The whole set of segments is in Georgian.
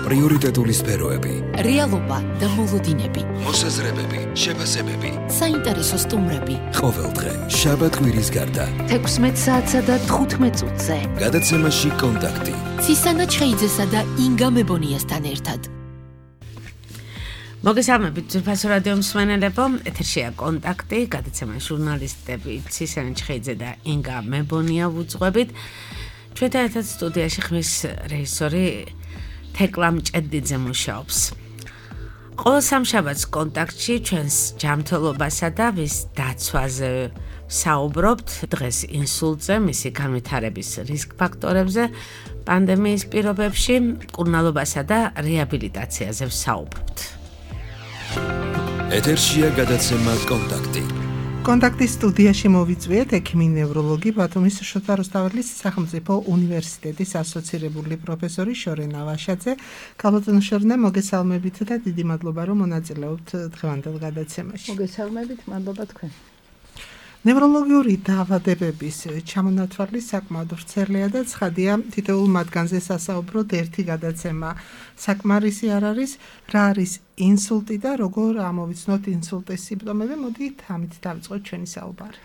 პრიორიტეტული სფეროები, რეალობა და მოლოდინები, მოსაზრებები, შეფასებები, საინტერესო სტუმრები. ყოველდღე, შაბათ-კვირის გარდა, 16 საათსა და 15 წუთზე. გადაცემაში კონტაქტი. ცისანა ჩხეიძესა და ინგა მებონიასთან ერთად. მოგესალმებით ძვირფასო რადიო მსმენელებო, ეთერშია კონტაქტი, გადაცემა ჟურნალისტები ცისანა ჩხეიძე და ინგა მებონია ვუძღვებით. ჩვენთან ერთად სტუდიაში ხმის რეჟისორი თეკლა მჭედლიძე მუშაობს. ყოველ სამშაბათს კონტაქტში ჩვენს ჯანმრთელობასა და ვის დაცვაზე საუბრობთ, დღეს ინსულტზე, მისი განვითარების რისკ ფაქტორებზე, პანდემიის პირობებში, მკურნალობასა და რეაბილიტაციაზე ვსაუბრობთ. ეთერშია გადაცემა კონტაქტი. კონტაქტის სტუდიაში მოვიწვიეთ ექიმი ნევროლოგი ბათუმის შოთა რუსთაველის სახელმწიფო უნივერსიტეტის ასოცირებული პროფესორი შორენა ვაშაძე. ქალბატონო შორენა, მოგესალმებით და დიდი მადლობა რომ მონაწილეობთ დღევანდელ გადაცემაში. მოგესალმებით, მადლობა თქვენ. ნევროლოგიური დაავადებების ჩამონათვალი საკმაოდ ვრცელია და ცხადია, თითოეულ მათგანზე სასაუბროდ ერთი გადაცემა საკმარისი არ არის. რა არის ინსულტი და როგორ ამოვიცნოთ ინსულტის სიმპტომები? მოდით ამით დავიწყოთ ჩვენი საუბარი.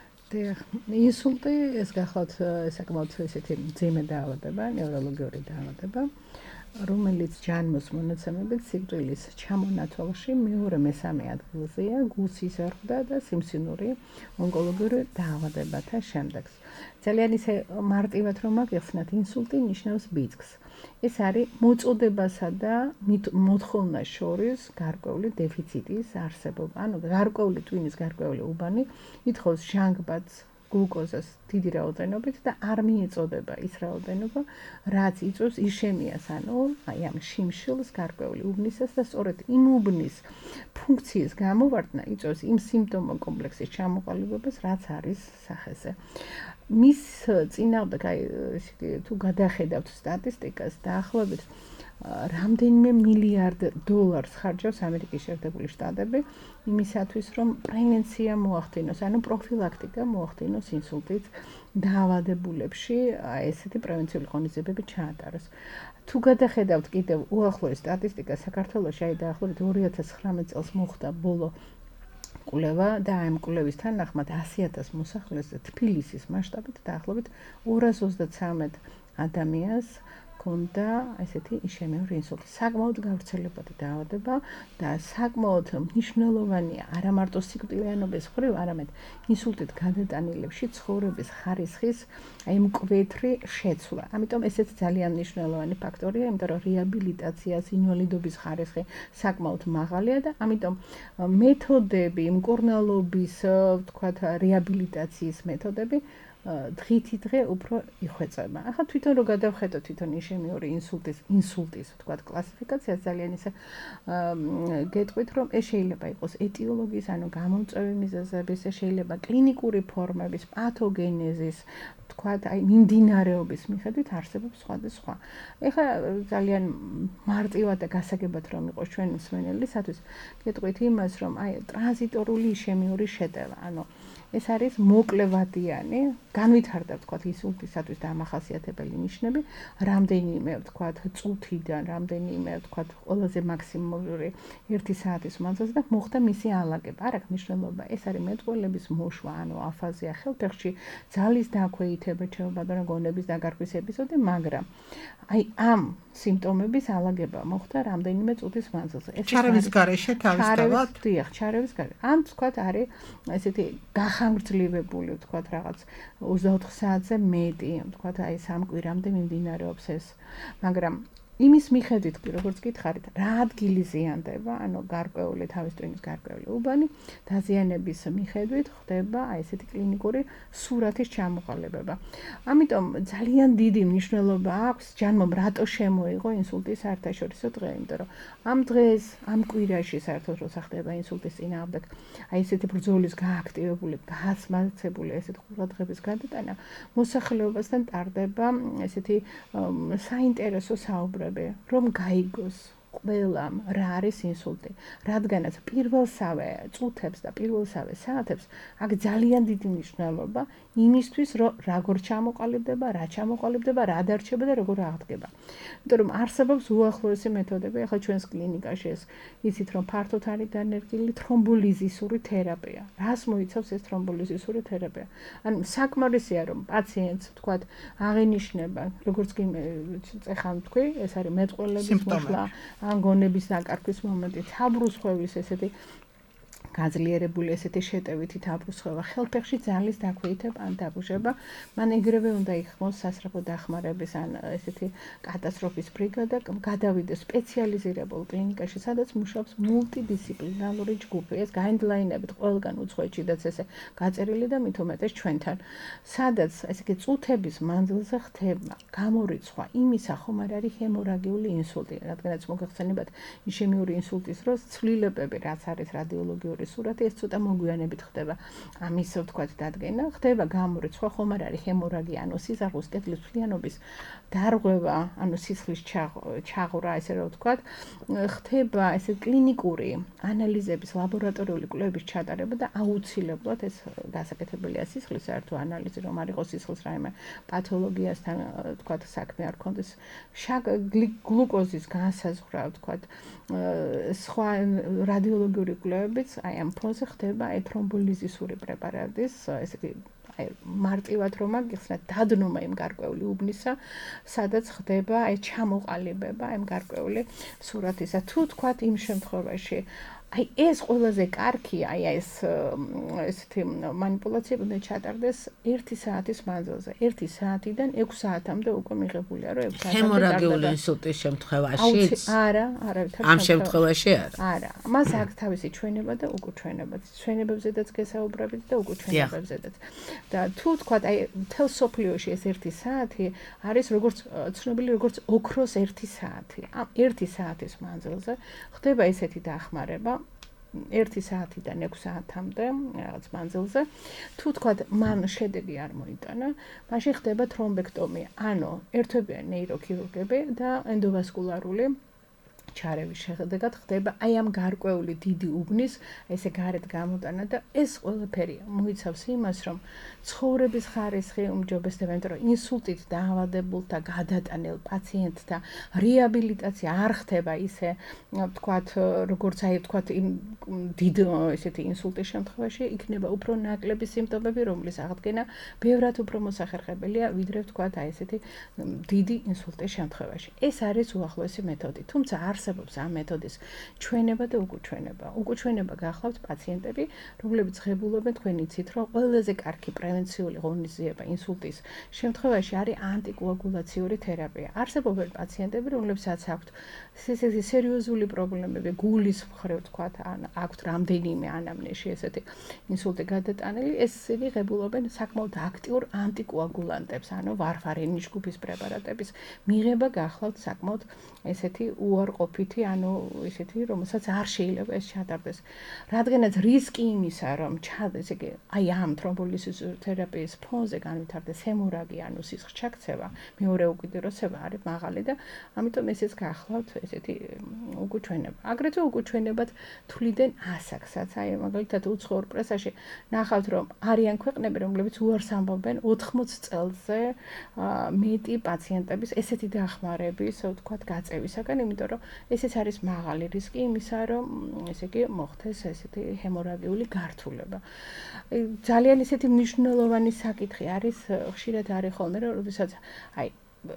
ინსულტი ეს გახლავთ საკმაოდ ესეთი მძიმე დაავადება, ნევროლოგიური დაავადება, რომელიც ჯანმოს მონაცემებით სიკვდილის ჩამონათვალში მეორე-მესამე ადგილზეა გულსის ზრდა და სიმსივნური ონკოლოგიური დაავადებათა შემდეგ. ძალიან ისე მარტივად რომ აგეხსნათ, ინსულტი ნიშნავს ბიძგს. ეს არის მოწოდებასა და მოთხოვნას შორის გარკვეული დეფიციტის არსებობა. ანუ გარკვეული ტვინის გარკვეული უბანი ითხოვს ჟანგბადს, გლუკოზას დიდი რაოდენობით და არ მიეწოდება ის რაოდენობა, რაც იწვევს იშემიას, ანუ აი ამ შიმშილს, გარკვეული უბნისას და სწორედ იმ უბნის ფუნქციის გამოვარდნა იწვევს იმ სიმპტომო კომპლექსის ჩამოყალიბებას, რაც არის სახეზე. მის წინააღმდეგ აი თუ გადახედავთ სტატისტიკას, დაახლოებით რამდენიმე მილიარდ დოლარს ხარჯავს ამერიკის შეერთებული შტატები იმისათვის, რომ პრევენცია მოახდინოს, ანუ პროფილაქტიკა მოახდინოს ინსულტით დაავადებულებში, ესეთი პრევენციული ღონისძიებები ჩაატაროს. თუ გადახედავთ კიდევ უახლოეს სტატისტიკას, საქართველოში აი დაახლოებით 2019 წელს მოხდა ბოლო კვლევა და ამ კვლევის თანახმად 100,000 მოსახლეზე თბილისის მასშტაბით დაახლოებით 233 ადამიანს ქონდა ესეთი იშემიური ინსულტი. საკმაოდ გავრცელებადი დაავადება და საკმაოდ მნიშვნელოვანია არა მარტო სიკვდილიანობის მხრივ, არამედ ინსულტით გადატანილებში ცხოვრების ხარისხის აი მკვეთრი შეცვლა. ამიტომ ესეც ძალიან მნიშვნელოვანი ფაქტორია, იმიტომ რომ რეაბილიტაციას, ინვალიდობის ხარისხი საკმაოდ მაღალია და ამიტომ მეთოდები, მკურნალობის, ვთქვათ, რეაბილიტაციის მეთოდები დღითიდღე უფრო იხვეწება. ახლა თვითონ რო გადავხედოთ თვითონ იშემიური ინსულტის ვთქვათ კლასიფიკაციას, ძალიან ისე გეტყვით, რომ ეს შეიძლება იყოს ეტიოლოგიის, ანუ გამომწვევი მიზეზების, ეს შეიძლება კლინიკური ფორმების, პათოგენეზის, ვთქვათ, აი მიმდინარეობის მიხედვით არსებობს სხვადასხვა. ეხლა ძალიან მარტივად და გასაგებად რომ იყოს ჩვენ მსმენელისათვის, გეტყვით იმას, რომ აი ტრანზიტორული იშემიური შეტევა, ანუ ეს არის მოკლევადიანი, განვითარდა ვთქვათ ინსულტისათვის დამახასიათებელი ნიშნები, რამდენიმე ვთქვათ წუთიდან, რამდენიმე ვთქვათ ყველაზე მაქსიმალური 1 საათის მანძილზე და მოხდა მისი ალაგება. არ აქვს მნიშვნელობა, ეს არის მეტყველების მოშვა, ანუ აფაზია, ხელფეხში ძალის დაქვეითება, ჩეუბადო გონების დაგარქვის ეპიზოდი, მაგრამ აი ამ სიმპტომების ალაგება მოხდა რამდენიმე წუთის მანძილზე. ჩარევის გარეშე თავისთავად? დიახ, ჩარევის გარეშე. ამ ვთქვათ არის ესეთი გახანგრძლივებული ვთქვათ რაღაც 24 საათზე მეტი, ვთქვათ აი 3 კვირამდე მიმდინარეობს ეს. მაგრამ იმის მიხედვით კი როგორც გითხარით, რა ადგილი ზიანდება, ანუ გარკვეული თავის ტვინის გარკვეული უბანი, დაზიანების მიხედვით ხდება აი ესეთი კლინიკური სურათის ჩამოყალიბება. ამიტომ ძალიან დიდი მნიშვნელობა აქვს ჯანმომ რატო შემოიღო ინსულტის საერთაშორისო დღე, იმიტომ რომ ამ დღეს, ამ კვირაში საერთოდ როცა ხდება ინსულტის წინააღმდეგ, აი ესეთი ბრძოლის გააქტივებული, გასმაცებული ესეთი ყურადღების გადატანა მოსახლეობასთან ტარდება ესეთი საინტერესო საუბრები, რომ გაიგოს ყველამ რა არის ინსულტი, რადგანაც პირველსავე წუთებს და პირველსავე საათებს აქ ძალიან დიდი მნიშვნელობა იმისთვის, რომ როგორ ჩამოყალიბდება, რა ჩამოყალიბდება, რა დარჩება და როგორ აღდგება. იმიტომ რომ არსებობს უახლოესი მეთოდები, ახლა ჩვენს კლინიკაში ეს იცით რომ ფართოდ არის დანერგილი თრომბოლიზისური თერაპია. რას მოიცავს ეს თრომბოლიზისური თერაპია? ანუ საკმარისია რომ პაციენტს თქვათ აღინიშნება, როგორც კი წეხან თქვი, ეს არის მეტყველების მოშლა, ან გონების დაკარგვის მომენტი, თაბრუსხვევის ესეთი გაძლიერებული ესეთი შეტევითი თაბრუსხვევა, ხელფეხში ძალის დაქვეითება ან დაბუჟება, მან ეგრევე უნდა იხმოს სასწრაფო დახმარების ან ესეთი კატასტროფის ბრიგადა, გადავიდეს სპეციალიზირებულ კლინიკაში, სადაც მუშაობს მულტიდისციპლინარული ჯგუფი. ეს გაიდლაინებით ყველგან უცხოეთშიდაც ესე გაწერილი და მით უმეტეს ჩვენთან, სადაც ესე იგი წუთების მანძილზე ხდება გამორიცხვა იმისა, ხომ არ არის ჰემორაგიული ინსულტი, რადგანაც მოგეხსენებათ იშემიური ინსულტის დროს ცვლილებები, რაც არის რადიოლოგიური სურათი, ეს ცოტა მოგვიანებით ხდება. ამის ვთქვათ დადგენა, ხდება გამორიცხვა, ხომ არ არის ჰემორაგია, ანუ სისხლის კედლის მთლიანობის დარღვევა, ანუ სისხლის ჩაღვრა, ესე რომ ვთქვათ, ხდება ესე კლინიკური ანალიზების, ლაბორატორიული კვლევების ჩატარება და აუცილებლად ეს გასაკეთებელია სისხლის საერთო ანალიზი, რომ არ იყოს სისხლის რაიმე პათოლოგიასთან ვთქვათ საქმე არ ქონდეს, გლუკოზის განსაზღვრა ვთქვათ, სხვა რადიოლოგიური კვლევებიც აი ამ ფონზე ხდება აი თრომბოლიზისური პრეპარატის ესე მარტივად რომ აგიხსნათ დადნობა იმ გარკვეული უბნისა, სადაც ხდება აი ჩამოყალიბება იმ გარკვეული სურათისა. თუ თქვათ იმ შემთხვევაში აი ეს ყველაზე კარგია, აი ეს ესეთი манипуляციები უნდა ჩატარდეს 1 საათის მანძილზე. 1 საათიდან 6 საათამდე უკვე მიღებულია, რომ 6 საათამდე ჰემორაგიული ინსულტის შემთხვევაშიც? არა, ამ შემთხვევაში არა. არა, მას აქვს თავისი ჩვენება და უკუჩვენებაც. ჩვენებებზედაც გესაუბრებით და უკუჩვენებებზედაც. და თუ თქვათ, აი მთელ სოფლიოში ეს 1 საათი არის როგორც ცნობილი როგორც ოქროს 1 საათი. ამ 1 საათის მანძილზე ხდება ესეთი დახმარება 1 საათიდან 6 საათამდე რაღაც მანძილზე. თუ თქვათ, მან შედეგი არ მოიტანა, მაშინ ხდება თრომბექტომია, ანუ ერთვებიან ნეიროქირურგები და ენდოვასკულარული ჩარევის შედეგად ხდება აი ამ გარკვეული დიდი უბნის ესე გარეთ გამოტანა და ეს ყველაფერი მოიცავს იმას, რომ ცხოვრების ხარისხი უმჯობესდება, იმიტომ რომ ინსულტით დაავადებულთა გადატანილ პაციენტთა რეაბილიტაცია არ ხდება ისე, ვთქვათ, როგორც აი ვთქვათ იმ დიდ ესეთი ინსულტის შემთხვევაში იქნება უფრო ნაკლები სიმპტომები, რომლის აღდგენა ბევრად უფრო მოსახერხებელია, ვიდრე ვთქვათ აი ესეთი დიდი ინსულტის შემთხვევაში. ეს არის უახლოესი მეთოდი, თუმცა არსებობს ამ მეთოდის ჩვენება და უკუჩვენება. უკუჩვენება გახლავთ პაციენტები, რომლებიც ღებულობენ, თქვენ იცით, რომ ყველაზე კარგი პრევენციული ღონისძიება ინსულტის შემთხვევაში არის ანტიკოაგულაციური თერაპია. არსებობენ პაციენტები, რომლებსაც აქვთ სერიოზული პრობლემები, გულის მხრივ თქვათ, ან აქვთ რამდენიმე ანამნეზში ესეთი ინსულტი გადატანილი, ესენი ღებულობენ საკმაოდ აქტიურ ანტიკოაგულანტებს, ანუ ვარფარინის ჯგუფის პრეპარატების მიღება გახლავთ საკმაოდ ესეთი უარყოფითი, ანუ ესეთი, რომელსაც არ შეიძლება ეს ჩატარდეს. რადგანაც რისკი იმისა, რომ ესე იგი, აი ამ თრომბოლიზისური თერაპიის ფონზე განვითარდეს ჰემორაგია, ანუ სისხლის ჩაქცევა, მეორე უკიდურესება არის მაღალი და ამიტომ ესეც გახლავთ ესეთი უკუჩვენება. აგრეთვე უკუჩვენებად თვლიდნენ ასაკსაც. აი მაგალითად უცხოურ პრესაში ნახავთ, რომ არიან ქვეყნები, რომლებიც უარს ამბობენ 80 წელზე მეტი პაციენტების ესეთი დახმარების, ვთქვათ, გაწევისაგან, იმიტომ რომ ესეც არის მაღალი რისკი იმისა, რომ ესე იგი მოხდეს ესეთი ჰემორაგიული გართულება. ძალიან ესეთი მნიშვნელოვანი საკითხი არის, ხშირად არის ხოლმე, რომ როდესაც აი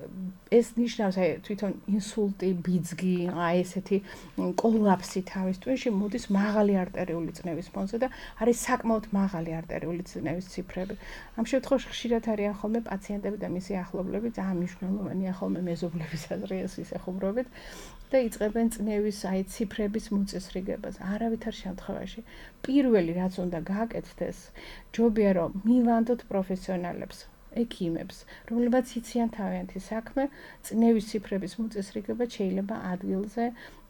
ეს ნიშნავს აი თვითონ ინსულტი, ბიძგი, აი ესეთი კოლაფსი თავის ტვინში მოდის მაღალი არტერიული წნევის ფონზე და არის საკმაოდ მაღალი არტერიული წნევის ციფრები. ამ შემთხვევაში ხშირად არიან ხოლმე პაციენტები და მისი ახლობლები, ძალიან მნიშვნელოვანია ხოლმე მეზობლების აზრის ისეხუმრობით და იწყებენ წნევის აი ციფრების მოწესრიგებას. არავითარ შემთხვევაში პირველი რაც უნდა გააკეთდეს, ჯობია რომ მივანდოთ პროფესიონალებს, ექიმებს, რომლებიც იციან თავიანთი საქმე, წნევის ციფრების მოწესრიგება შეიძლება ადგილზე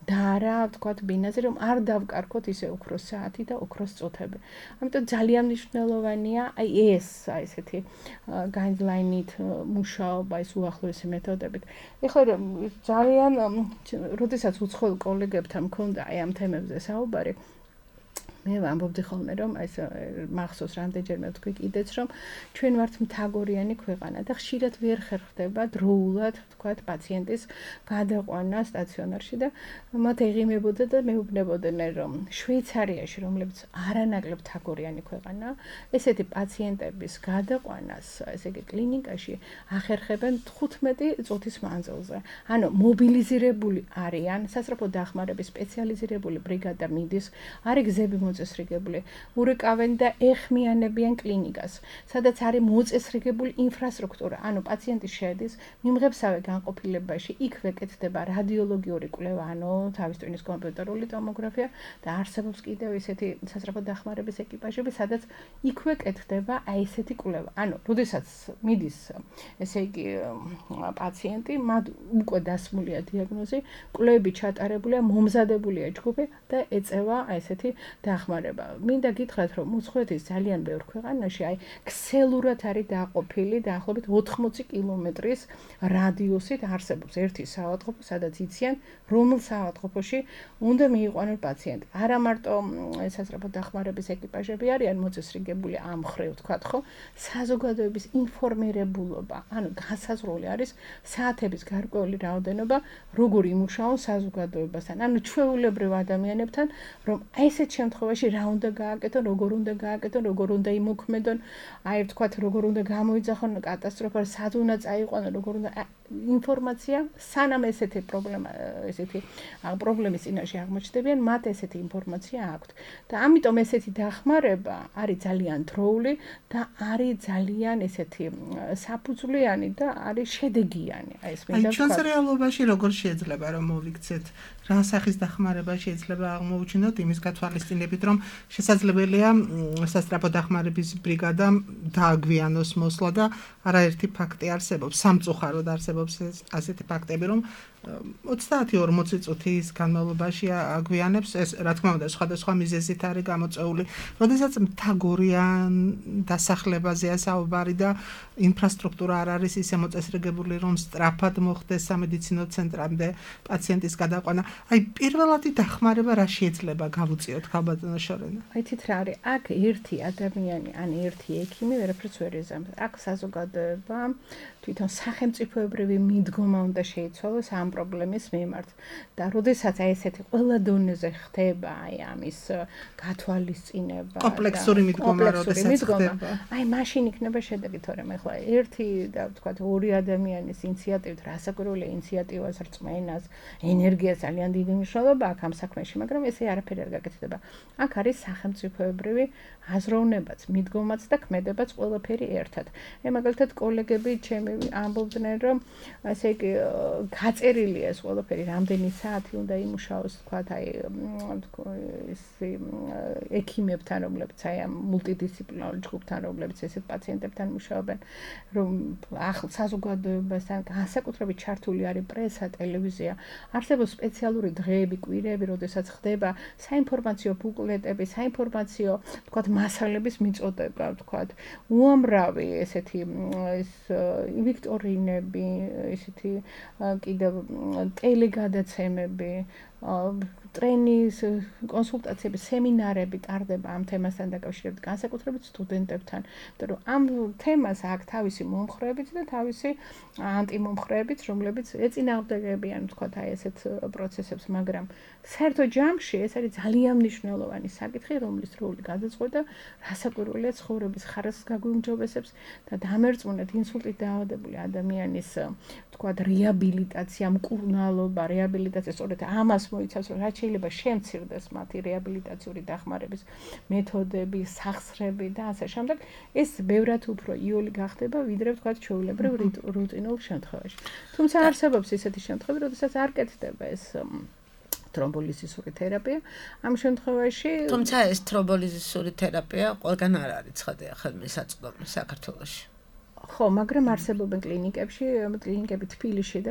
და არა ვთქვათ ბინაზე რომ არ დავკარგოთ ისე ოქროს საათი და ოქროს წუთები. ამიტომ ძალიან მნიშვნელოვანია აი ეს აი ესეთი guideline-ით მუშაობა ეს უახლოესი მეთოდებით. ეხლა ძალიან როდესაც უცხოელ კოლეგებთან მქონდა აი ამ თემებზე საუბარი მე ვამბობდი ხოლმე რომ ეს მახსოვს რამდენჯერმე ვთქვი კიდეც რომ ჩვენ ვართ მთაგორიანი ქვეყანა და ხშირად ვერ ხერხდება დროულად ვთქვათ პაციენტის გადაყვანა სტაციონარში და მათ ეღიმებოდა და მეუბნებოდნენ რომ შვეიცარიაში რომლებიც არანაკლებ მთაგორიანი ქვეყანაა ესეთი პაციენტების გადაყვანას ესე იგი კლინიკაში ახერხებენ 15 წუთის მანძილზე ანუ მობილიზირებული არიან სასწრაფო დახმარების სპეციალიზირებული ბრიგადა მიდის არის გზები მოწესრიგებული ურეკავენ და ეხმიანებიან კლინიკას სადაც არის მოწესრიგებული ინფრასტრუქტურა ანუ პაციენტი შედის მიმღებსავე განყოფილებაში იქვე კეთდება რადიოლოგიური კვლევა ანუ თავის ტვინის კომპიუტერული ტომოგრაფია და არსებობს კიდევ ესეთი სასწრაფო დახმარების ეკიპაჟები სადაც იქვე კეთდება აი ესეთი კვლევა ანუ როდესაც მიდის ესე იგი პაციენტი მათ უკვე დასმულია დიაგნოზი კვლევები ჩატარებულია მომზადებულია ჯგუფი და ეწევა აი ესეთი დახმარება. მინდა გითხრათ რომ უცხოეთის ძალიან ბევრ ქვეყანაში აი ქსელურად არის დაყოფილი დაახლოებით 80 კილომეტრის რადიუსით არსებობს ერთი საავადმყოფო, სადაც იციან რომელ საავადმყოფოში უნდა მიიყვანონ პაციენტი. არა მარტო სასწრაფო დახმარების ეკიპაჟები არიან მოწესრიგებული ამ მხრივ ვთქვათ ხო, საზოგადოების ინფორმირებულობა, ანუ განსაზღვრული არის საათების გარკვეული რაოდენობა, როგორ იმუშაონ საზოგადოებასთან, ანუ ჩვეულებრივ ადამიანებთან, რომ აი ესეთ შემთხვევაში რა უნდა გააკეთონ, როგორ უნდა გააკეთონ, როგორ უნდა იმოქმედონ, აი ვთქვათ, როგორ უნდა გამოიძახონ კატასტროფა, სად უნდა წაიყვანონ, როგორ უნდა ინფორმაცია, სანამ ესეთი პრობლემის წინაშე აღმოჩნდებიან, მათ ესეთი ინფორმაცია აქვთ. და ამიტომ ესეთი დახმარება არის ძალიან დროული და არის ძალიან ესეთი საფუძვლიანი და არის შედეგიანი. აი ეს მინდა ვთქვათ. აი ჩვენს რეალობაში როგორ შეიძლება რომ მოვიქცეთ რა სახის დახმარება შეიძლება აღმოუჩინოთ იმის გათვალისწინებით რომ შესაძლებელია სასწრაფო დახმარების ბრიგადამ დააგვიანოს მოსვლა და არაერთი ფაქტი არსებობს სამწუხაროდ არსებობს ასეთი ფაქტები რომ 30-40 წუთის განმავლობაში აგვიანებს ეს რა თქმა უნდა სხვადასხვა მიზეზით არის გამოწეული როდესაც მთაგორიან დასახლებაზეა საუბარი და ინფრასტრუქტურა არ არის ისე მოწესრიგებული რომ სწრაფად მოხდეს სამედიცინო ცენტრამდე პაციენტის გადაყვანა აი პირველადი დახმარება რა შეიძლება გავუწიოთ ქალბატონო შორენა აი თით რა არის აქ ერთი ადამიანი ან ერთი ექიმი ვერაფერს ვერ იზამს აქ საზოგადოება თვითონ სახელმწიფოებრივი მიდგომა უნდა შეიცვალოს ამ პრობლემის მიმართ და როდესაც აი ესეთი ყველა დონეზე ხდება აი ამის გათვალისწინება კომპლექსური მიდგომა როდესაც ხდება აი მაშინ იქნება შედეგი თორემ ახლა ერთი და ვთქვათ ორი ადამიანის ინიციატივით რასაკვირველია ინიციატივას რწმენას ენერგიას ძალიან დიდი მნიშვნელობა აქვს ამ საქმეში მაგრამ ესე არაფერი არ გაკეთდება აქ არის სახელმწიფოებრივი აზროვნებაც მიდგომაც და ქმედებაც ყველაფერი ერთად მე მაგალითად კოლეგები ჩემი ამბობდნენ რომ ასე იგი გაწერილია ეს ყველაფერი რამდენი საათი უნდა იმუშაოს თქვათ აი ეს ექიმებთან რომლებიც აი ამ მულტიდისციპლინარულ ჯგუფთან რომლებიც ესეთ პაციენტებთან მუშაობენ რომ ახალ საზოგადოებასთან განსაკუთრებით ჩართული არის პრესა ტელევიზია არსებობს სპეციალური დღეები კვირები როდესაც ხდება საინფორმაციო ბუკლეტები საინფორმაციო თქვათ მასალების მიწოდება თქვათ უამრავი ესეთი ეს ვიქტორინები ესეთი კიდევ ტელეგადაცემები ტრენის კონსულტაციები სემინარები ტარდება ამ თემასთან დაკავშირებით განსაკუთრებით სტუდენტებთან იმიტომ რომ ამ თემას აქვს თავისი მომხრეებიც და თავისი ანტიმომხრეებიც რომლებიც ეწინააღმდეგებიან თქვათ აი ესეთ პროცესებს მაგრამ საერთო ჯამში ეს არის ძალიან მნიშვნელოვანი საკითხი რომლის როლი გადაწყვეტა რასაკვირველია ცხოვრების ხარისხს გაგვიმჯობესებს და დამერწმუნეთ ინსულტით დაავადებული ადამიანის თქვათ რეაბილიტაცია მკურნალობა რეაბილიტაცია სწორედ ამას მოიცავს რომ რაც შეიძლება შემცირდეს მათი რეაბილიტაციური დახმარების მეთოდები, სახსრები და ასე შემდეგ, ეს ბევრად უფრო იოლი გახდება, ვიდრე ვთქვათ ჩვეულებრივ რუტინულ შემთხვევაში. თუმცა არსებობს ისეთი შემთხვევები, როდესაც არ კეთდება ეს თრომბოლიზისური თერაპია. ამ შემთხვევაში თუმცა ეს თრომბოლიზისური თერაპია ყველგან არ არის ცხადია ხელმისაწვდომი საქართველოში. ხო, მაგრამ არსებობენ კლინიკებში, კლინიკები თბილისში და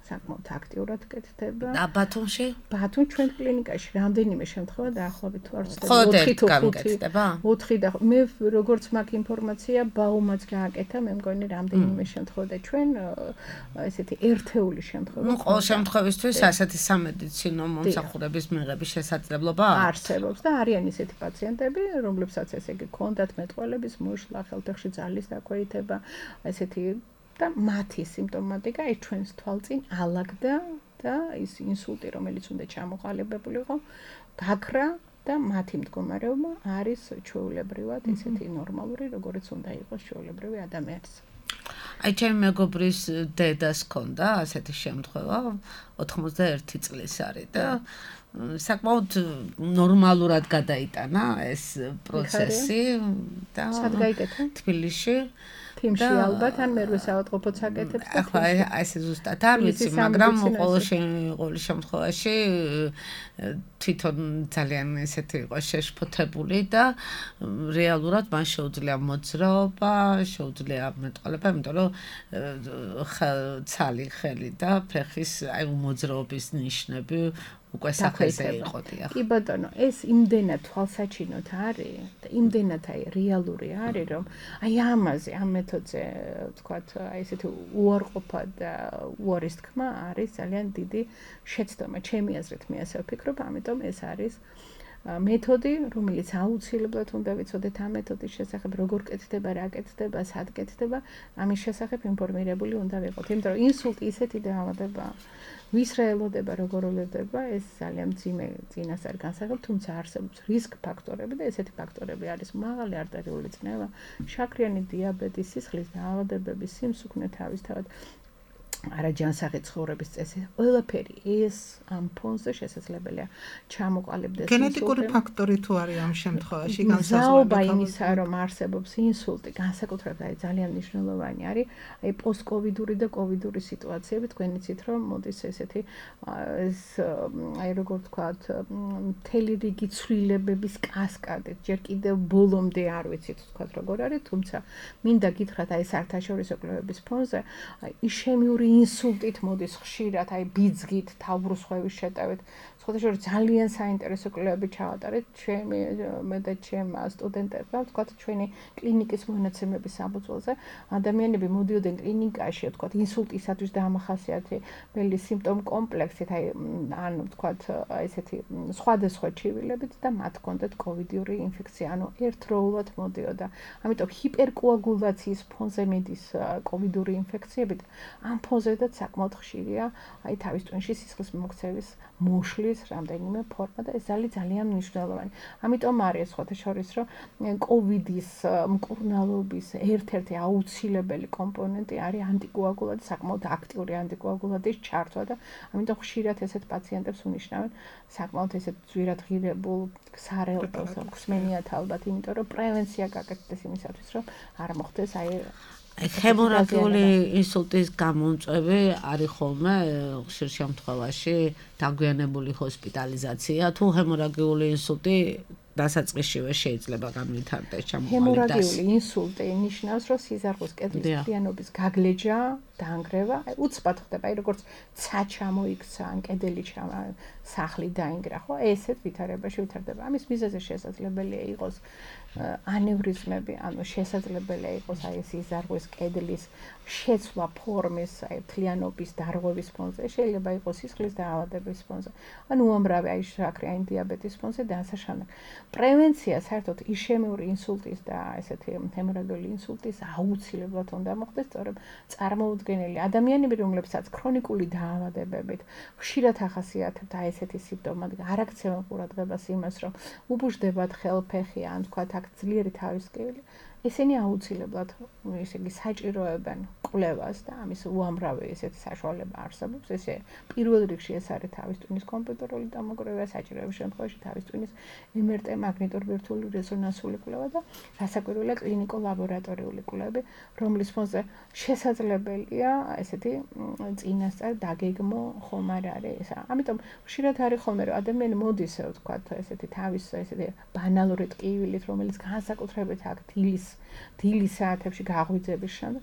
საკმაოდ აქტიურად კეთდება. და ბათუმში? ბათუმ ჩვენ კლინიკაში რამდენიმე შემთხვევა დაახლოებით თუ არ ვცდები 4 თუ 5 გამკეთდება? 4 და მე როგორც მაქვს ინფორმაცია, ბაუმაც გააკეთა, მე მგონი რამდენიმე შემთხვევა და ჩვენ ესეთი ერთეული შემთხვევა. ნუ ყოველ შემთხვევისთვის ასეთი სამედიცინო მომსახურების მიღების შესაძლებლობა არსებობს და არიან ისეთი პაციენტები, რომლებსაც ესე იგი ჰქონდათ მეტყველების მოშლა, ხელფეხში ძალის დაქვეითება, ესეთი და მათი სიმპტომატიკა ის ჩვენს თვალწინ ალაგდა და ის ინსულტი, რომელიც უნდა ჩამოყალიბებულიყო, გაქრა და მათი მდგომარეობა არის ჩვეულებრივად ისეთი ნორმალური, როგორც უნდა იყოს ჩვეულებრივი ადამიანის. აი ჩემი მეგობრის დედას ჰქონდა ასეთი შემთხვევა 91 წლის არის და საკმაოდ ნორმალურად გადაიტანა ეს პროცესი და სად გაიკეთა? თბილისში თიმში ალბათ ან მერვე საავადმყოფოც აკეთებს და ახლა ესე ზუსტად არ ვიცი, მაგრამ ყოველ შემთხვევაში თვითონ ძალიან ესეთი იყო შეშფოთებული და რეალურად მან შეუძლია მოძრაობა, შეუძლია მეტყველება, იმიტომ რომ ცალი ხელი და ფეხის აი მოძრაობის ნიშნები უკვე სახეზე იყო დიახ. კი ბატონო, ეს იმდენად თვალსაჩინოდ არის და იმდენად აი რეალური არის, რომ აი ამაზე, ამ მეთოდზე, ვთქვათ, აი ესეთი უარყოფა და უარის თქმა არის ძალიან დიდი შეცდომა. ჩემი აზრით მე ასე ვფიქრობ, ამიტომ ეს არის მეთოდი, რომელიც აუცილებლად უნდა ვიცოდეთ ამ მეთოდის შესახებ, როგორ კეთდება, რა კეთდება, სად კეთდება, ამის შესახებ ინფორმირებული უნდა ვიყოთ. იმიტომ რომ ინსულტი ისეთი დაავადებაა, ვის რა ელოდება, როგორ ელოდება, ეს ძალიან მძიმე წინასწარ განსაკუთრებით, თუმცა არსებობს რისკ ფაქტორები და ესეთი ფაქტორები არის მაღალი არტერიული წნევა, შაქრიანი დიაბეტი, სისხლის დაავადებები, სიმსუქნე თავისთავად, არაჯანსაღი ცხოვრების წესი, ყველაფერი ეს ამ ფონზე შესაძლებელია ჩამოყალიბდეს. გენეტიკური ფაქტორი თუ არის ამ შემთხვევაში განსაზღვრება იმისა, რომ არსებობს ინსულტი, განსაკუთრებით აი ძალიან მნიშვნელოვანი არის აი პოსტკოვიდური და კოვიდური სიტუაციები, თქვენ იცით რომ მოდის ესეთი ეს აი როგორ ვთქვათ, მთელი რიგი ცვლილებების კასკადი, ჯერ კიდევ ბოლომდე არ ვიცით ვთქვათ როგორ არის, თუმცა მინდა გითხრათ აი საერთაშორისო კვლევების ფონზე აი ისემიური ინსულტით მოდის ხშირად, აი ბიძგით, თავბრუსხვევის შეტევით. სხვადასხვა ძალიან საინტერესო კვლევები ჩავატარეთ მე და ჩემმა სტუდენტებმა, ვთქვათ, ჩვენი კლინიკის მონაცემების საფუძველზე. ადამიანები მოდიოდნენ კლინიკაში, ვთქვათ, ინსულტისათვის დამახასიათებელი სიმპტომ კომპლექსით, აი ანუ ვთქვათ, ესეთი სხვადასხვა ჩივილებით და მათ ჰქონდათ კოვიდური ინფექცია, ანუ ერთდროულად მოდიოდა. ამიტომ ჰიპერკოაგულაციის ფონზე მიდის კოვიდური ინფექციები და ამ ფონზედაც საკმაოდ ხშირია, აი თავის ტვინში სისხლის მოქცევის მოშლის რამდენიმე ფორმა და ეს ძალიან მნიშვნელოვანი. ამიტომ არის სხვათაშორის, რომ კოვიდის მკურნალობის ერთ-ერთი აუცილებელი კომპონენტი არის ანტიკოაგულანტი, საკმაოდ აქტიური ანტიკოაგულანტის ჩართვა და ამიტომ ხშირად ესეთ პაციენტებს უნიშნავენ საკმაოდ ესეთ ძვირად ღირებულ სარელს ხსმენიათ ალბათ, იმიტომ რომ პრევენცია გაკეთდეს იმისათვის, რომ არ მოხდეს აი ჰემორაგიული ინსულტის გამომწვევი არის ხოლმე ხშირ შემთხვევაში დაგვიანებული ჰოსპიტალიზაცია თუ ჰემორაგიული ინსულტი დასაწყისშივე შეიძლება განვითარდეს ჩამოყალიბდეს. ჰემორაგიული ინსულტი ნიშნავს, რომ სიზარღვის კედლის მთლიანობის გაგლეჯა, დაანგრევა, უცბად ხდება, აი როგორც ცა ჩამოიქცა ან კედელი სახლი დაინგრა, ხო? ესეთ ვითარებაში ვითარდება. ამის მიზეზი შესაძლებელია იყოს ანევრიზმები, ანუ შესაძლებელია იყოს აი ეს სიზარღვის კედლის შეცვლა ფორმის, აი მთლიანობის დარღვევის ფონზე, შეიძლება იყოს სისხლის დაავადების ფონზე, ან უამრავი აი შაქრიანი დიაბეტის ფონზე და ასე შემდეგ. პრევენცია საერთოდ ისემიური ინსულტის და ესეთი ჰემორაგიული ინსულტის აუცილებლად უნდა მოხდეს, სწორედ წარმოუდგენელი ადამიანები, რომლებსაც ქრონიკული დაავადებებით ხშირად ახასიათებთ აი ესეთი სიმპტომები, არ აქცევენ ყურადღებას იმას, რომ უბუჟდებათ ხელფეხი ან თქვათ აქ ძლიერი თავისკივილი, ესენი აუცილებლად ესე იგი საჭიროებენ კვლევას და ამის უამრავი ესეთი საშუალება არსებობს. ესე პირველ რიგში ეს არის თავის ტვინის კომპიუტერული ტომოგრაფია, საჭიროების შემთხვევაში თავის ტვინის MRT მაგნიტორბირთვული რეზონანსული კვლევა და რასაკვირველია კლინიკო-ლაბორატორიული კვლევები, რომლის ფონზე შესაძლებელია ესეთი წინასწარ დაგეგმო ხომ არ არის. ამიტომ ხშირად არის ხოლმე რომ ადამიანი მოდის, ვთქვათ, ესეთი თავის ესეთი ბანალური ტკივილით, რომელიც განსაკუთრებით აქ დილის საათებში გაღვიძების შემდეგ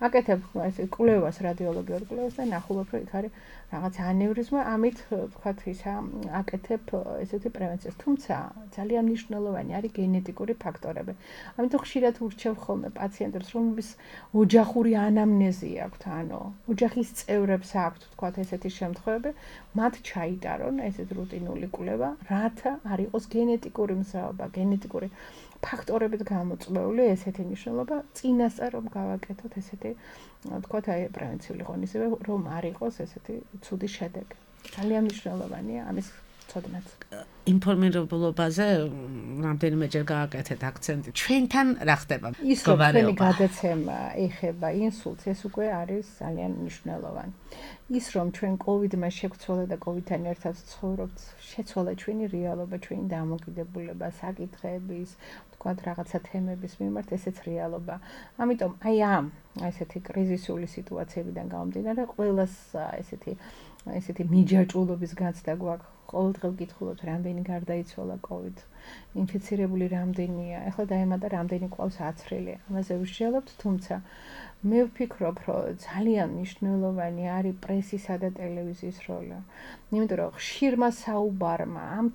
აკეთებ ესე კვლევას, რადიოლოგიურ კვლევას და ნახულობ, რომ იქ არის რაღაც ანევრიზმა, ამით ვთქვათ ისა აკეთებ ესეთი პრევენციას. თუმცა ძალიან მნიშვნელოვანი არის გენეტიკური ფაქტორები. ამიტომ ხშირად ურჩევ ხოლმე პაციენტებს, რომლის ოჯახური ანამნეზი აქვთ, ანუ ოჯახის წევრებს აქვთ, ვთქვათ ესეთი შემთხვევები, მათ ჩაიტარონ ესეთ რუტინული კვლევა, რათა არ იყოს გენეტიკური მზაობა, გენეტიკური ფაქტორებით გამოწვეული ესეთი ნიშნულობა, წინასწარ რომ გავაკეთოთ ესეთი, ვთქვათ, აი პრევენციული ღონისძიება, რომ არ იყოს ესეთი ცუდი შედეგი. ძალიან მნიშვნელოვანია ამის ცოდნაც. ინფორმირებულობაზე რამდენიმეჯერ გააკეთეთ აქცენტი. ჩვენთან რა ხდება? ის რომ თქვენი გადაცემა ეხება ინსულტს, ეს უკვე არის ძალიან მნიშვნელოვანი. ის რომ ჩვენ კოვიდმა შეგვცვალა და კოვიდთან ერთად ცხოვრობთ, შეცვალა ჩვენი რეალობა, ჩვენი დამოკიდებულება, საკითხების, ვთქვათ, რაღაცა თემების მიმართ, ესეც რეალობა. ამიტომ აი ამ ესეთი კრიზისული სიტუაციებიდან გამომდინარე, ყველას ესეთი მიჯაჭვულობის გაცდა გვაქვს. ყოველდღე ვკითხულობთ, რამდენი გარდაიცვალა კოვიდ, ინფიცირებული რამდენია, ახლა დაემატა რამდენი ყავს აცრილი. ამაზე ვსჯელობთ, თუმცა მე ვფიქრობ, რომ ძალიან მნიშვნელოვანი არის პრესისა და ტელევიზიის როლი. იმიტომ რომ ხშირმა საუბარმა ამ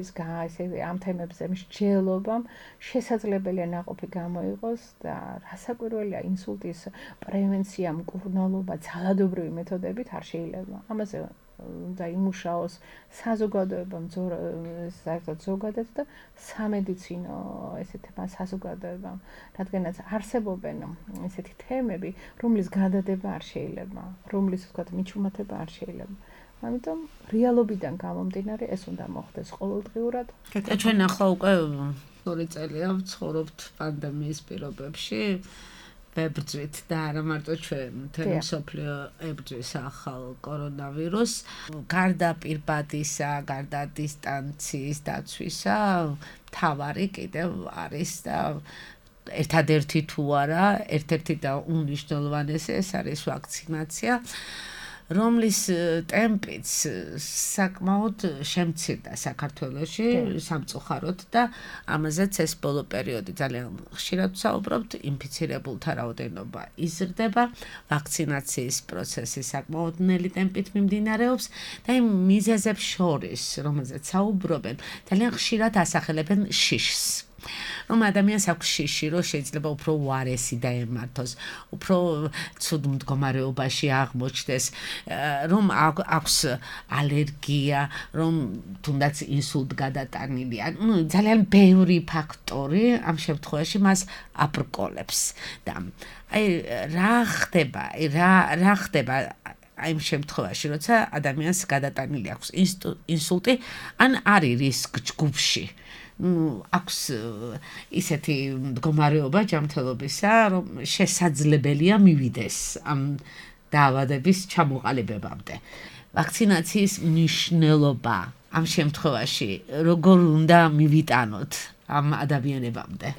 თემებზე მსჯელობამ შესაძლებელია ნაყოფი გამოიღოს და რასაკვირველია ინსულტის პრევენცია, მკურნალობა ძალადობრივი მეთოდებით არ შეიძლება. ამაზე და იმუშაოს საზოგადოება საერთოდ ზოგადად და სამედიცინო ესეთმა საზოგადოებამ, რადგანაც არსებობენ ესეთი თემები, რომლის გადადება არ შეიძლება, რომლის ვთქვათ მიჩუმათება არ შეიძლება. ამიტომ რეალობიდან გამომდინარე ეს უნდა მოხდეს ყოველდღიურად. ჩვენ ახლა უკვე 2 წელია ვცხოვრობთ პანდემიის პირობებში. ებრძვით და არა მარტო ჩვენ, მთელი მსოფლიო ებრძვის ახალ კორონავირუსს. გარდა პირბადისა, გარდა დისტანციის დაცვისა, მთავარი კიდევ არის და ერთადერთი თუ არა, ერთ-ერთი და უმნიშვნელოვანესი ეს არის ვაქცინაცია, რომლის ტემპიც საკმაოდ შემცირდა საქართველოში სამწუხაროდ და ამაზეც ეს ბოლო პერიოდი ძალიან ხშირად ვსაუბრობთ, ინფიცირებულთა რაოდენობა იზრდება, ვაქცინაციის პროცესი საკმაოდ ნელი ტემპით მიმდინარეობს და იმ მიზეზებს შორის, რომელზეც საუბრობენ, ძალიან ხშირად ასახელებენ შიშს. რომ ადამიანს აქვს შიში, რომ შეიძლება უფრო უარესი დაემართოს, უფრო ცუდ მდგომარეობაში აღმოჩნდეს, რომ აქვს ალერგია, რომ თუნდაც ინსულტ გადატანილია. ძალიან ბევრი ფაქტორი ამ შემთხვევაში მას აბრკოლებს. და აი რა ხდება აი იმ შემთხვევაში, როცა ადამიანს გადატანილი აქვს ინსულტი, ან არის რისკ ჯგუფში. აქვს ისეთი მდგომარეობა ჯანმრთელობისა, რომ შესაძლებელია მივიდეს ამ დაავადების ჩამოყალიბებამდე. ვაქცინაციის მნიშვნელობა ამ შემთხვევაში როგორ უნდა მივიტანოთ ამ ადამიანებამდე?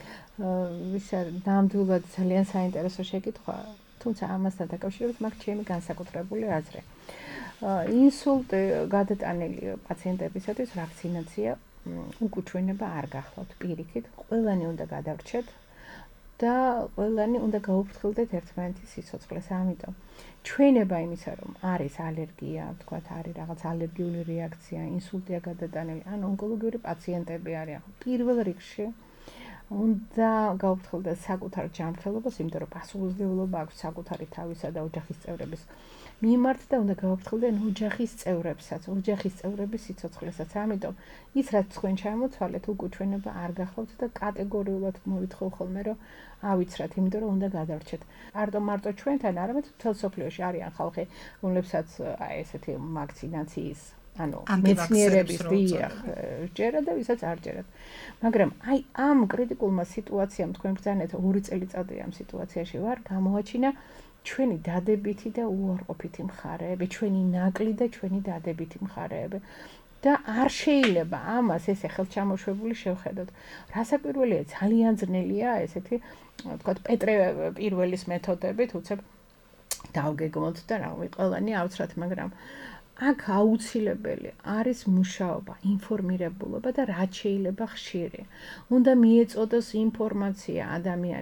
ნამდვილად ძალიან საინტერესო შეკითხვა, თუმცა ამასთან დაკავშირებით მაქვს ჩემი განსაკუთრებული აზრი. ინსულტი გადატანილი პაციენტებისათვის ვაქცინაცია უკუჩვენება არ გახლავთ პირიქით, ყველანი უნდა გადავრჩეთ და ყველანი უნდა გაუფრთხილდეთ ერთმანეთის სიცოცხლეს. ამიტომ ჩვენება იმისა, რომ არის ალერგია, ვთქვათ, არის რაღაც ალერგიული რეაქცია, ინსულტია გადატანილი, ან ონკოლოგიური პაციენტები არიან. პირველ რიგში უნდა გაუფრთხილდეთ საკუთარ ჯანმრთელობას, იმიტომ რომ პასუხისმგებლობა აქვს საკუთარი თავისა და ოჯახის წევრების მიმართ და უნდა გაუფრთხილდეთ ოჯახის წევრებსაც, ოჯახის წევრების სიცოცხლესაც. ამიტომ ის რაც თქვენ ჩამოთვალეთ, უკუჩვენება არ გახლავთ და კატეგორიულად მოვითხოვ ხოლმე, რომ ავიცრათ, იმიტომ რომ უნდა გადავრჩეთ. მარტო ჩვენთან, არამედ მთელ მსოფლიოში არიან ხალხი, რომლებსაც აი ესეთი ვაქცინაციის მეცნიერების ჯერა და ვისაც არ ჯერათ. მაგრამ აი ამ კრიტიკულმა სიტუაციამ თქვენ ბრძანეთ 2 წელიწადია ამ სიტუაციაში ვარ, გამოაჩინა ჩვენი დადებითი და უარყოფითი მხარეები, ჩვენი ნაკლი და ჩვენი დადებითი მხარეები. და არ შეიძლება ამას ესე ხელჩამოშვებული შევხედოთ. რასაკვირველია, ძალიან ძნელია ესეთი, ვთქვათ, პეტრე პირველის მეთოდებით უცებ დავგეგმოთ და რა ყველანი ავცრათ, მაგრამ აქ აუცილებელი არის მუშაობა, ინფორმირებულობა და რაც შეიძლება ხშირი. უნდა მიეწოდოს ინფორმაცია ადამიანებს,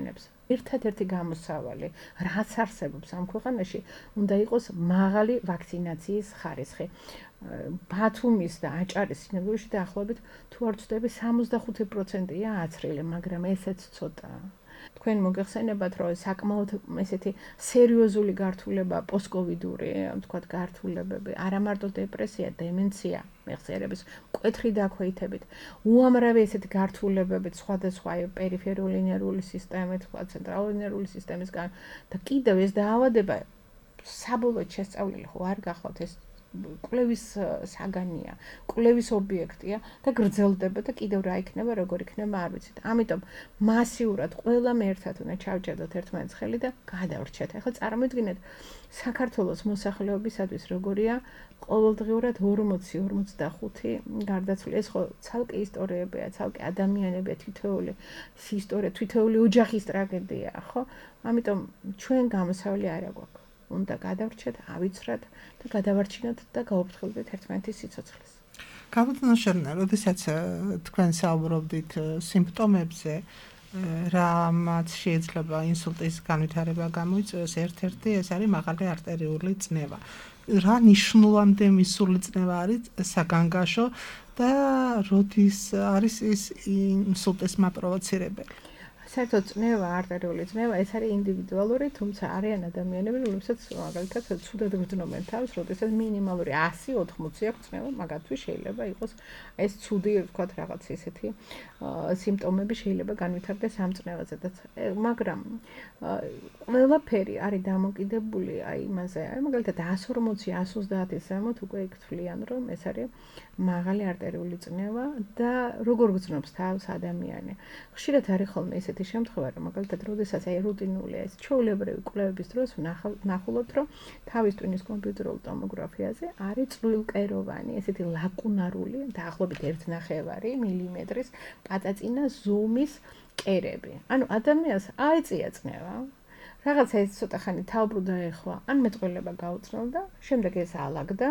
ერთადერთი გამოსავალი, რაც არსებობს ამ ქვეყანაში, უნდა იყოს მაღალი ვაქცინაციის ხარისხი. ბათუმის და აჭარის სინაგოგაში დაახლოებით თუ არ ვცდები 65%-ია აცრილი, მაგრამ ესეც ცოტაა. თქვენ მოგეხსენებათ, რომ საკმაოდ ესეთი სერიოზული გართულება პოსტკოვიდური, თქვათ, გართულებები, არა მარტო დეპრესია, დემენცია, მეხსიერების მკვეთრი დაქვეითებით, უამრავი ესეთი გართულებებით სხვადასხვა პერიფერიული ნერვული სისტემით, თქვათ, ცენტრალური ნერვული სისტემისგან და კიდევ ეს დაავადება საბოლოოდ შესწავლილი ხო არ გახლავთ ეს კვლევის საგანია, კვლევის ობიექტია და გრძელდება და კიდევ რა იქნება, როგორ იქნება, არ ვიცით. ამიტომ მასიურად ყველამ ერთად უნდა ჩავჭედოთ ერთმანეთს ხელი და გადავრჩეთ. ახლა წარმოიდგინეთ საქართველოს მოსახლეობისათვის როგორია ყოველდღიურად 40-45 გარდაცვლილი. ეს ხო ცალკე ისტორიებია, ცალკე ადამიანებია, თითოეული ოჯახის ტრაგედიაა, ხო? ამიტომ ჩვენ გამოსავალი არა გვაქვს. უნდა გადავრჩეთ, ავიცრათ და გადავარჩინოთ და გაუფრთხილდეთ ერთმანეთის სიცოცხლეს. გამოდნაშერნა, როდესაც თქვენ საუბრობდით სიმპტომებზე, რამაც შეიძლება ინსულტის განვითარება გამოიწვიოს, ერთ-ერთი ეს არის მაღალი არტერიული წნევა. რა ნიშნულამდე მისული წნევა არის საგანგაშო და როდის არის ის ინსულტის მაპროვოცირებელი? საერთოდ წნევა, არტერიული წნევა, ეს არის ინდივიდუალური, თუმცა არიან ადამიანები, რომლებსაც მაგალითად ცუდად გრძნობენ თავს, როდესაც მინიმალური 100-80 აქვს წნევა, მაგათთვის შეიძლება იყოს ეს ცუდი, ვთქვათ, რაღაც ისეთი სიმპტომები შეიძლება განვითარდეს ამ წნევაზე და მაგრამ ყველაფერი არის დამოკიდებული აი იმაზე, აი მაგალითად 140-130-ის ზემოთ უკვე იქ თვლიან, რომ ეს არის მაღალი არტერიული წნევა და როგორ გრძნობს თავს ადამიანი. ხშირად არის ხოლმე ესეთი შემთხვევა, რომ მაგალითად, როდესაც აი რუტინულია ეს ჩვეულებრივი კვლევების დროს ვნახულობთ, რომ თავის ტვინის კომპიუტერულ ტომოგრაფიაზე არის წვრილკეროვანი, ესეთი ლაკუნარული, დაახლოებით 1.5 მილიმეტრის პაწაწინა ზომის კერები. ანუ ადამიანს აიწია წნევა, რაღაცა ეს ცოტა ხანი თავბრუდა ეხლა, ან მეტყველება გაუწნდა, შემდეგ ეს ალაგდა.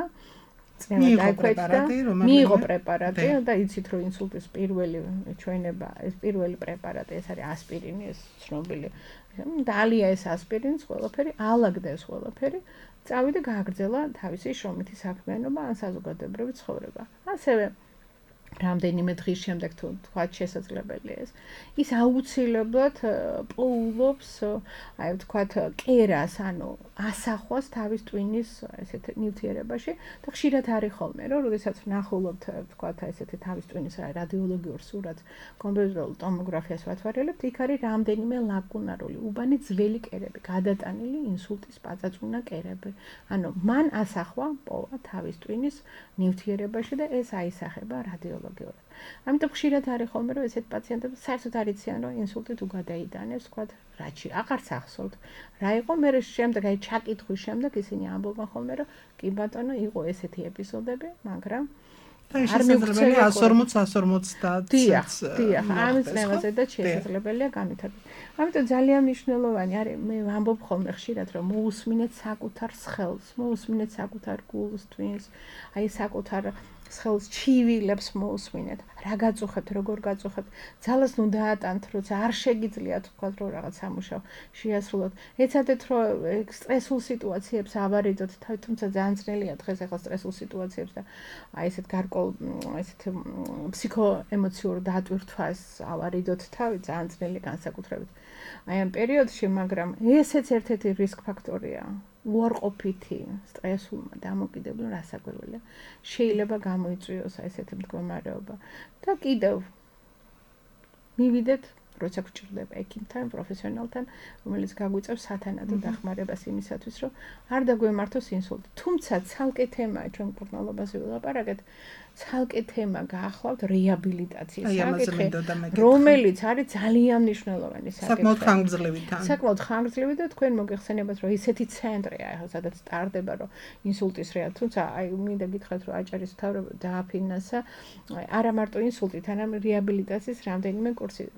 მიიღო პრეპარატი და იცით რომ ინსულტის პირველი ჩვენება, ეს პირველი პრეპარატი, ეს არის ასპირინი, ეს ცნობილი. დალია ეს ასპირინის ყველაფერი, ალაგდა ეს ყველაფერი, წავიდა გააგრძელა თავისი შრომითი საქმიანობა ან საზოგადოებრივი ცხოვრება. ასევე რამდენიმე დღის შემდეგ თუ თქვათ შესაძლებელია ეს, ის აუცილებლად პოულობს, აი ვთქვათ, კერას, ანუ ასახვას თავის ტვინის ესეთ ნივთიერებაში და ხშირად არის ხოლმე, რომ როდესაც ვნახულობთ, ვთქვათ, ესეთი თავის ტვინის რადიოლოგიურ სურათს, კომპიუტერულ ტომოგრაფიას ვათვალიერებთ, იქ არის რამდენიმე ლაკუნარული, უბანი ძველი კერები, გადატანილი ინსულტის პაწაწუნა კერები. ანუ მან ასახვა პოვა თავის ტვინის ნივთიერებაში და ეს აისახება რადიოლოგიურად. ამიტომ ხშირად არის ხოლმე, რომ ესეთ პაციენტებს საერთოდ არ იციან, რომ ინსულტი თუ გადაიტანეს, ვთქვათ, რაში, აღარც ახსოვთ. რა იყო, მე შემდეგ აი ჩაკითხვის შემდეგ ისინი ამბობენ ხოლმე, რომ კი ბატონო, იყო ესეთი ეპიზოდები, მაგრამ არ მივხვდები 140-150. დიახ, ამის წნევაზე და შესაძლებელია განვითარება. ამიტომ ძალიან მნიშვნელოვანი არის, მე ვამბობ ხოლმე ხშირად, რომ მოусმინეთ საკუთარ სხელს, მოусმინეთ საკუთარ გულს, ტვინს, აი საკუთარ სხელს ჩივილებს მოусმინეთ. რა გაწუხებთ, როგორ გაწუხებთ, ძალას ნუ დაატანთ, როცა არ შეგიძლიათ თქვა რომ რაღაც სამუშაო შეასრულოთ. ეცადეთ რომ სტრესულ სიტუაციებს ავარიდოთ, თუმცა ძალიან ძნელია დღეს ახლა სტრესულ სიტუაციებს და აი ესეთ გარკვეულ ესეთ ფსიქოემოციურ დატვირთვას ავარიდოთ თავი, ძალიან ძნელი განსაკუთრებით. აი ამ პერიოდში, მაგრამ ესეც ერთ-ერთი რისკ ფაქტორია. უარყოფითი, სტრესულმა დამოკიდებულმა რასაკვირველია. შეიძლება გამოიწვიოს ესეთი მდგომარეობა. და კიდევ მივიდეთ, როცა გვჭირდება ექიმთან, პროფესიონალთან, რომელიც გაგვიწევს სათანადო დახმარებას იმისათვის, რომ არ დაგვემართოს ინსულტი. თუმცა ცალკე თემაა ჩვენ მკურნალობაზე ვილაპარაკეთ, ცალკე თემა გაახლავთ რეაბილიტაციის საკითხი, რომელიც არის ძალიან მნიშვნელოვანი საკითხი. საკმაოდ ხანგრძლივი თან. საკმაოდ ხანგრძლივი და თქვენ მოგეხსენებათ, რომ ისეთი ცენტრია, სადაც სტარდება, რომ ინსულტის თუმცა აი მინდა გითხრათ, რომ აჭარის მთავრობა დააფინანსა არა მარტო ინსულტით, არამედ რეაბილიტაციის რამდენიმე კურსი.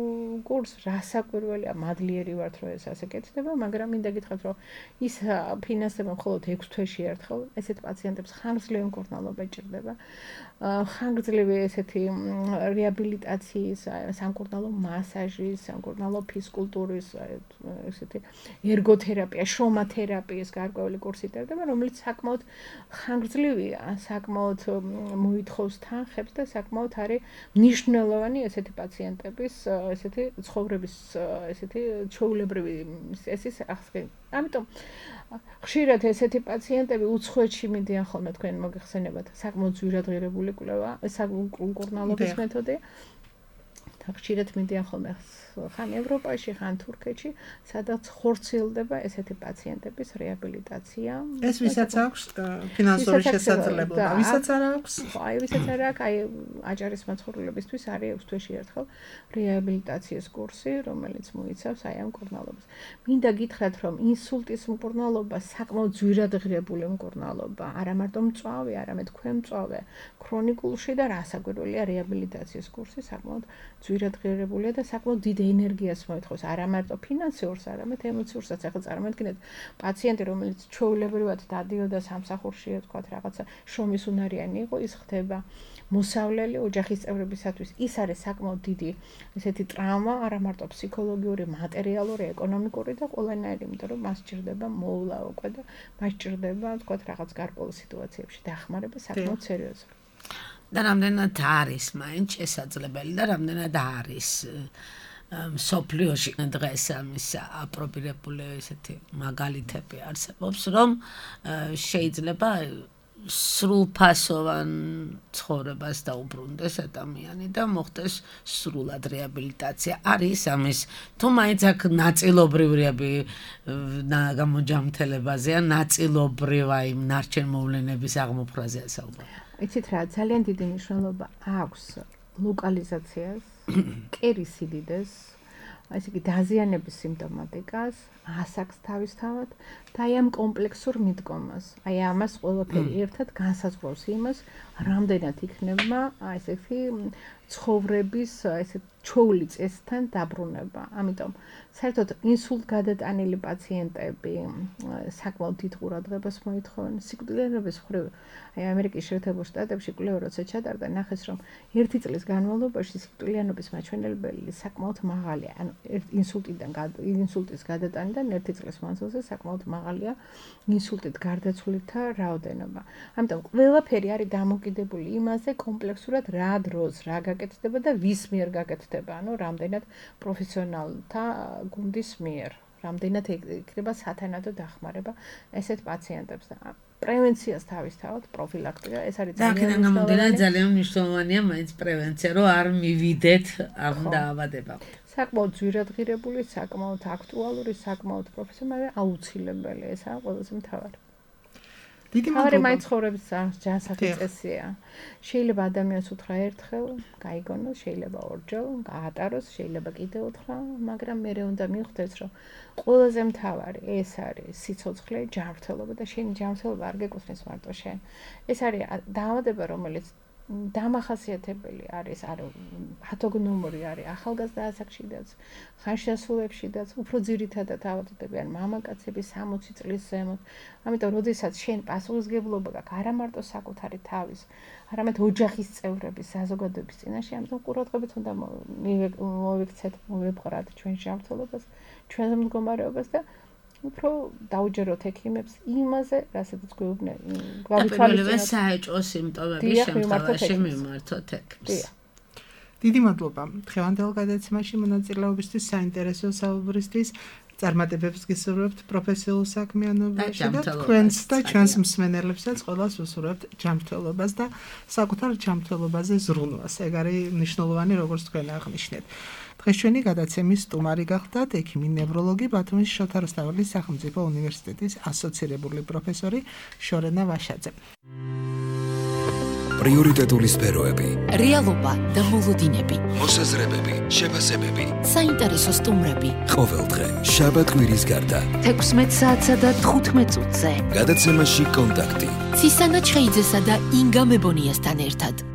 კურსს რასაკვირველია მადლიერი ვართ რომ ეს ასე კეთდება, მაგრამ მინდა გითხრათ რომ ის ფინანსება მხოლოდ 6 თვეში ერთხელ ესეთ პაციენტებს ხანგრძლივი მკურნალობა ეჭირდება. ხანგრძლივი ესეთი რეაბილიტაციის, სამკურნალო მასაჟის, სამკურნალო ფიზკულტურის, ესეთი ერგოთერაპია, შრომათერაპიის გარკვეული კურსი იტარდება, რომელიც საკმაოდ ხანგრძლივია, საკმაოდ მოითხოვს თანხებს და საკმაოდ არის მნიშვნელოვანი ესეთი პაციენტების ესეთი ცხოვრების ესეთი ჩვეულებრივი წესის აღსრულება. ამიტომ ხშირად ესეთი პაციენტები უცხოეთში მიდიან ხოლმე თქვენ მოგეხსენებათ საკმაოდ ძვირადღირებული კვლევა, საკურნალობის მეთოდი. ხშირად მიდიან ხოლმე ხან ევროპაში, ხან თურქეთში, სადაც ხორციელდება ესეთი პაციენტების რეაბილიტაცია. ეს ვისაც აქვს ფინანსური შესაძლებლობა, ვისაც არ აქვს? აი, ვისაც არ აქვს, აი აჭარის მაცხოვრებლებისთვის არის 6 თვეში ერთხელ რეაბილიტაციის კურსი, რომელიც მოიცავს აი ამ მკურნალობას. მინდა გითხრათ, რომ ინსულტის მკურნალობა საკმაოდ ძვირადღირებული მკურნალობა, არა მარტო მწვავე, არამედ ქვემწვავე, ქრონიკულში და რასაკვირველია რეაბილიტაციის კურსი საკმაოდ ძვირადღირებულია და საკმაოდ დიდ ენერგიას მოითხოვს, არა მარტო ფინანსიურს, არამედ ემოციურსაც. ახლა წარმოიდგინეთ პაციენტი, რომელიც ჩვეულებრივად დადიოდა სამსახურში, თქვათ რაღაცა შრომის უნარიანი იყო, ის ხდება მოსავლელი ოჯახის წევრებისათვის. ის არის საკმაოდ დიდი ესეთი ტრავმა, არა მარტო ფსიქოლოგიური, მატერიალური, ეკონომიკური და ყველანაირი, იმიტომ რომ მას სჭირდება მოვლა უკვე და მას სჭირდება, თქვათ რაღაც გარკვეულ სიტუაციებში დახმარება საკმაოდ სერიოზული. და რამდენად არის მაინც შესაძლებელი და რამდენად არის მსოფლიოში დღეს ამის აპრობირებული ესეთი მაგალითები არსებობს, რომ შეიძლება სრულფასოვან ცხოვრებას დაუბრუნდეს ადამიანი და მოხდეს სრულად რეაბილიტაცია. არის ამის თუ მაინც აქ ნაწილობრივი გამოჯამთელებაზეა, ნაწილობრივ აი ნარჩენ მოვლენების აღმოფხვრაზეა საუბარი. იცით რა, ძალიან დიდი მნიშვნელობა აქვს ლოკალიზაციას, კერის სიდიდეს, ესე იგი დაზიანების სიმპტომატიკას, ასაკს თავისთავად და აი ამ კომპლექსურ მიდგომას. აი ამას ყველაფერი ერთად განსაზღვრავს იმას, რამდენად იქნება ესეთი ცხოვრების ესე ჩვეული წესთან დაბრუნება. ამიტომ საერთოდ ინსულტგადატანილი პაციენტები საკმაოდ დიდ ყურადღებას მოითხოვენ. სიკვდილიანობის მხრივ აი ამერიკის შეერთებულ შტატებში კვლევა როცა ჩატარდა, ნახეს რომ 1 წლის განმავლობაში სიკვდილიანობის მაჩვენებელი საკმაოდ მაღალია. ანუ ინსულტის გადატანიდან 1 წლის მანძილზე საკმაოდ მაღალია ინსულტით გარდაცვლითა რაოდენობა. ამიტომ ყველაფერი არის დამოკიდებული იმაზე კომპლექსურად რა დროს რა გაკეთდება და ვის მიერ გაკეთდება, ანუ რამდენად პროფესიონალთა გუნდის მიერ, რამდენად იქნება სათანადო დახმარება ესეთ პაციენტებს და პრევენციას თავისთავად პროფილაქტიკა ეს არის ძალიან მნიშვნელოვანია მაინც პრევენცია, რომ არ მივიდეთ ამ დაავადებამდე. საკმაოდ ძვირადღირებული, საკმაოდ აქტუალური, საკმაოდ პროფესიონალი, აუცილებელი, ესაა ყველაზე მთავარი. დიდი მადლობა. მაინც ცხოვრების ჯანსაღი წესია. შეიძლება ადამიანს უთხრა ერთხელ, გაიგონოს, შეიძლება ორჯერ, გაატაროს, შეიძლება კიდევ უთხრა, მაგრამ მე უნდა მიხვდეს, რომ ყველაზე მთავარი ეს არის სიცოცხლე, ჯანმრთელობა და შენი ჯანმრთელობა არ გეკუთვნის მარტო შენ. ეს არის დაავადება, რომელიც დამახასიათებელი არის, პათოგნომური არის ახალგაზრდა ასაკშიდაც, ხანშესულებშიდაც, უფრო ძირითადად ავადდებიან მამაკაცები 60 წლის ზემოთ. ამიტომ როდესაც შენ პასუხისმგებლობა გაქვს არა მარტო საკუთარი თავის, არამედ ოჯახის წევრების, საზოგადოების წინაშე, ამიტომ ყურადღებით უნდა მოვიქცეთ, მოვებყრათ ჩვენ ჯანმრთელობას, ჩვენ მდგომარეობას და უფრო დაუჯეროთ ექიმებს იმაზე, რასაც გვეუბნენ. გავითვალისწინოთ საეჭვო სიმპტომების შემთხვევაში მიმართოთ ექიმს. დიდი მადლობა დღევანდელ გადაცემაში მონაწილეობისთვის, საინტერესო საუბრისთვის. წარმატებებს გისურვებთ პროფესიულ საქმიანობაში და თქვენს და ჩვენს მსმენელებსაც ყველას უსურვებთ ჯანმრთელობას და საკუთარ ჯანმრთელობაზე ზრუნვას. ეგ არის მნიშვნელოვანი, როგორც თქვენ აღნიშნეთ. დღეს ჩვენი გადაცემის სტუმარი გახლდათ ექიმი ნევროლოგი, ბათუმის შოთა რუსთაველის სახელმწიფო უნივერსიტეტის ასოცირებული პროფესორი შორენა ვაშაძე. პრიორიტეტული სფეროები, რეალობა და მოლოდინები, მოსაზრებები, შეფასებები, საინტერესო სტუმრები. ყოველდღე შაბათ-კვირის გარდა 16 საათსა და 15 წუთზე. გადაცემაში კონტაქტი. ცისანა ჩხეიძესა და ინგა მებონიასთან ერთად.